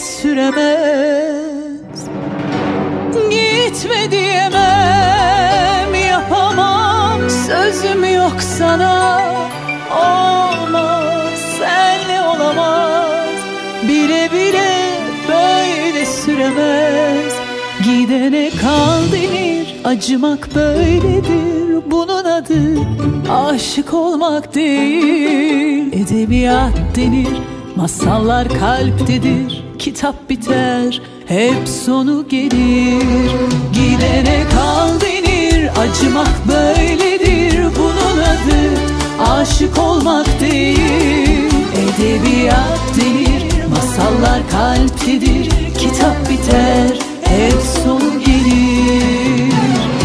süremez. Gitme diyemem, yapamam, sözüm yok sana. Olmaz, senle olamaz, bile bile böyle süremez. Gidene kal denir, acımak böyledir. Bunun adı aşık olmak değil. Edebiyat denir, masallar kalptedir. Kitap biter, hep sonu gelir. Gidene kal denir, acımak böyledir. Bunun adı aşık olmak değil. Edebiyat denir, masallar kalptedir. Kitap biter, hep sonu gelir.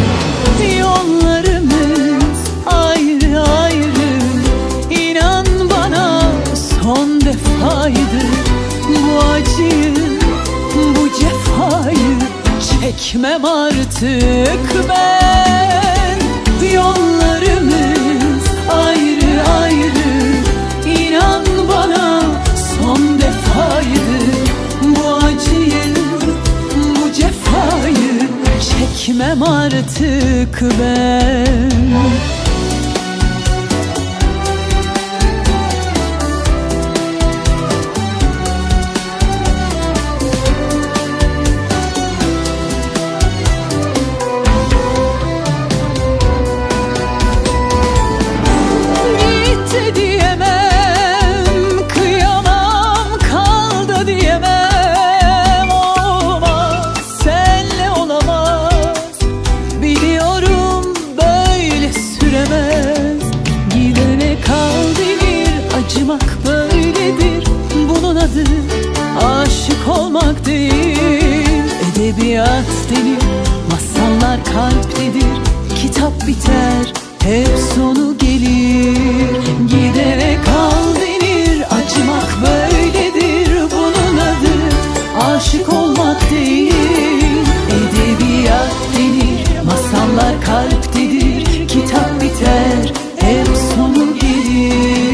Yollarımız ayrı ayrı, İnan bana son defaydı. Bu acıyı, bu cefayı çekmem artık ben. Yollarımız ayrı ayrı, İnan bana son defaydı. Bu acıyı, bu cefayı çekmem artık ben. Acımak böyledir, bunun adı aşık olmak değil. Edebiyat denir, masallar kalptedir. Kitap biter, hep sonu gelir. Gidene kal denir, acımak böyledir. Bunun adı aşık olmak değil. Edebiyat denir, masallar kalptedir. Kitap biter, hep sonu gelir.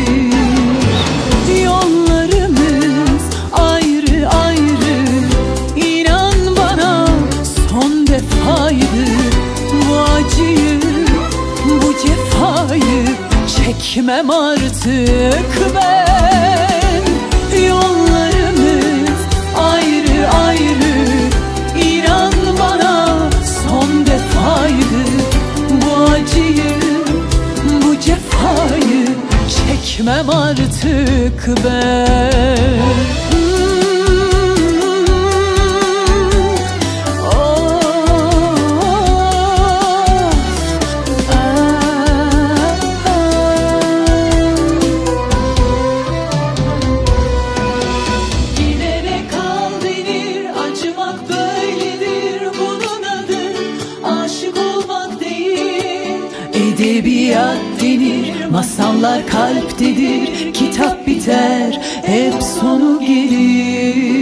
Bu acıyı, bu cefayı çekmem artık ben. Yollarımız ayrı ayrı, İnan bana son defaydı. Bu acıyı, bu cefayı çekmem artık ben. Edebiyat denir, masallar kalptedir. Kitap biter, hep sonu gelir.